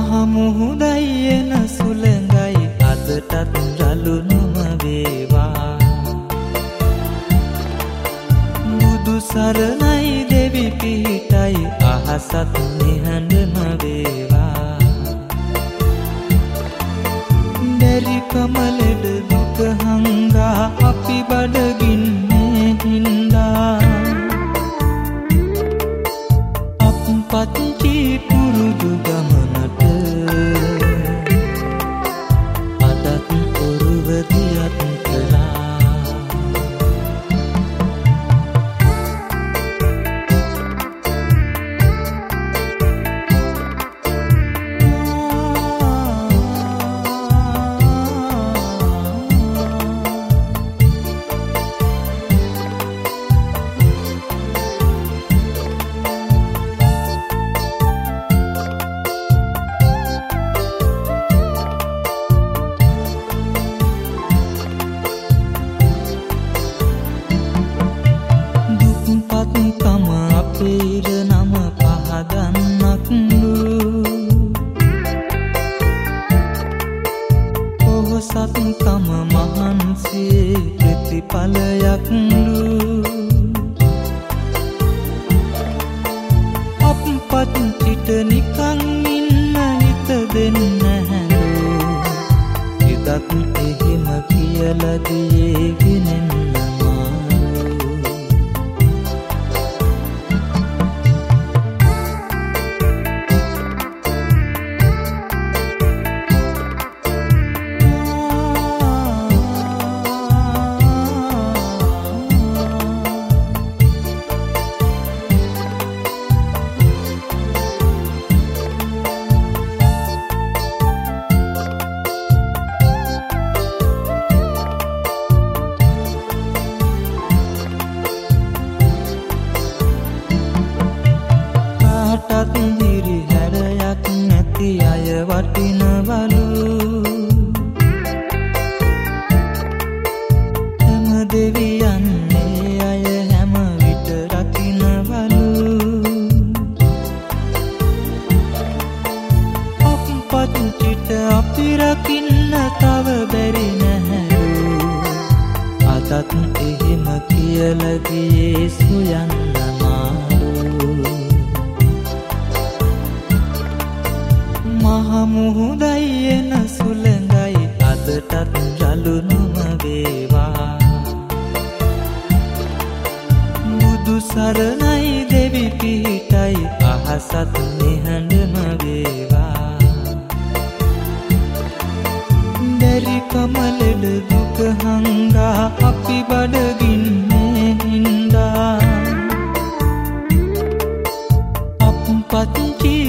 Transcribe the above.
මහමුහුදයි එන සුළඟයි අදටත් රළු නොම වේවා. බුදු සරණයි දෙවි පිහිටයි අහසත් නිහඬම වේවා. දැරිකම ලෙඩ දුක හංගා අපි බඩගින්නේ හින්දා අපපත්චි පුරුදු ගමනට අදත් ඔරුවදියත් කළා. අපේර නම පහදන්නක්ලු පොහොසත්කම මහන්සේ ප්‍රතිඵලයක්ලු. අපපත්චිට නිකන් ඉන්න හිත දෙන්න හැලු. හිතත් එහෙම කියලදියේ ගෙනෙන්න හිරි හැරයක් නැති අය වටිනවලු. හැම දෙවියන්නේ අය හැම විට රකින්නවලු. අපපත්චිට අපි රකින්න තව බැරි නැහැලු. අදත් එහෙම කියලදී සුයන්න මහමුහුදයි එන සුළඟයි අදටත් රළු නොම වේවා. බුදු සරණයි දෙවි පිහිටයි අහසත් නිහඬම වේවා. දැරිකම ලෙඩ දුක හංගා අපි බඩගින්නේ හින්දා අපපත්චි